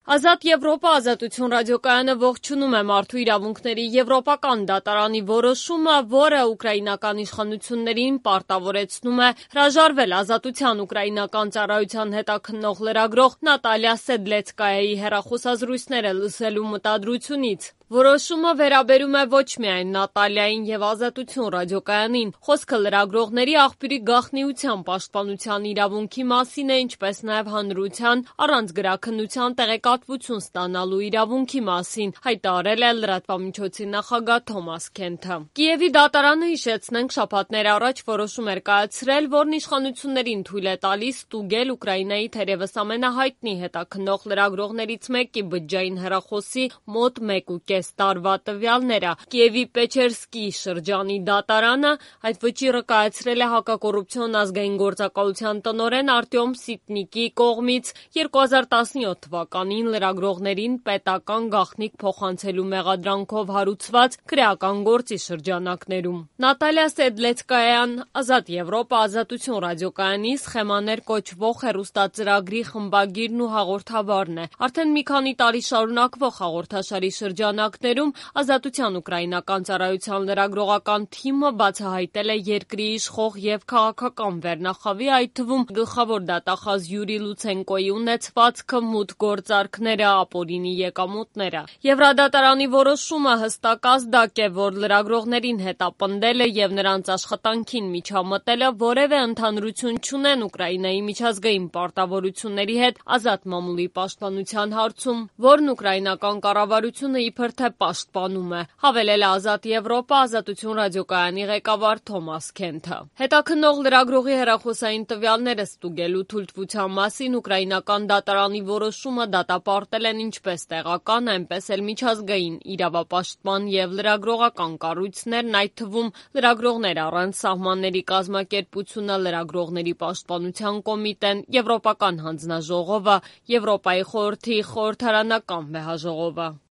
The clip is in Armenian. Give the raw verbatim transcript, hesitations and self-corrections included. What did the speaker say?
Ազատ Եվրոպա ազատություն ռադիոկայանը ողջունում է մարդու իրավունքների եվրոպական դատարանի որոշումը, որը ուկրաինական իշխանություններին պարտավորեցնում է հրաժարվել ազատության ուկրաինական ծառայության հետաքննող լրագրող Նատալիա Սեդլեցկայայի հեռախոսազրույցները լսելու մտադրությունից։ Որոշումը վերաբերում է ոչ միայն Նատալիային և Ազատություն ռադիոկայանին, խոսքը լրագրողների աղբյուրի գաղտնիության պաշտպանության իրավունքի մասին է, ինչպես նաև հանրության առանց գրաքննության տեղեկատվություն ստանալու իրավունքի մասին, հայտարարել է լրատվամիջոցի նախագահ Թոմաս Քենթը։ Կիևի դատարանը, հիշեցնենք, շաբաթներ առաջ որոշում էր կայացրել, որն իշխանություններին թույլ է տալիս ստուգել Ուկրաինայի թերևս ամենահայտնի հետաքննող լրագրողներից մեկի բջջային հեռախոսի մոտ մեկ ու կես տարվա տվյալները։ Կիևի Պեչերսկի շրջանի դատարանը այդ վճիռը կայացրել է հակակոռուպցիոն ազգային գործակալության տնօրեն Արտյոմ Սիտնիկի կողմից երկու հազար տասնյոթ թվականին լրագրողներին պետական գաղտնիք փոխանցելու մեղադրանքով հարուցված քրեական գործի շրջանակներում։ Նատալիա Սեդլեցկայան Ազատ Եվրոպա ազատություն ռադիոկայանի Սխեմաներ կոչվող հեռուստածրագրի խմբագիրն ու հաղորդավարն է։ Արդեն մի քանի տարի շարունակվող հաղորդաշարի շրջանակ Ազատության ուկրաինական ծառայության լրագրողական թիմը բացահայտել է երկրի իշխող և քաղաքական վերնախավի, այդ թվում գլխավոր դատախազ Յուրի Լուցենկոյի ունեցվածքը, մուտք-գործարքները, ապօրինի եկամուտները։ Եվրադատարանի որոշումը հստակ ազդակ է, որ լրագրողներին հետապնդելը և նրանց աշխատանքին միջամտելը որևէ ընդհանրություն չունեն Ուկրաինայի միջազգային պարտավորությունների հետ ազատ մամուլի պաշտպանության հարցում, որն ուկրաինական կառավարությունը իբր թե պաշտպանում է, հավելել է Ազատ Եվրոպա ազատություն ռադիոկայանի ղեկավար Թոմաս Քենթը։ Հետաքննող լրագրողի հեռախոսային տվյալները ստուգելու թույլտվության մասին ուկրաինական դատարանի որոշումը դատապարտել են ինչպես տեղական, այնպես էլ միջազգային իրավապաշտպան և լրագրողական կառույցներն, այդ թվում Լրագրողներ առանց սահմանների կազմակերպությունը, Լրագրողների պաշտպանության կոմիտեն, Եվրոպական հանձնաժողովը, Եվրոպայի խորհրդի խորհրդարանական վեհաժողովը։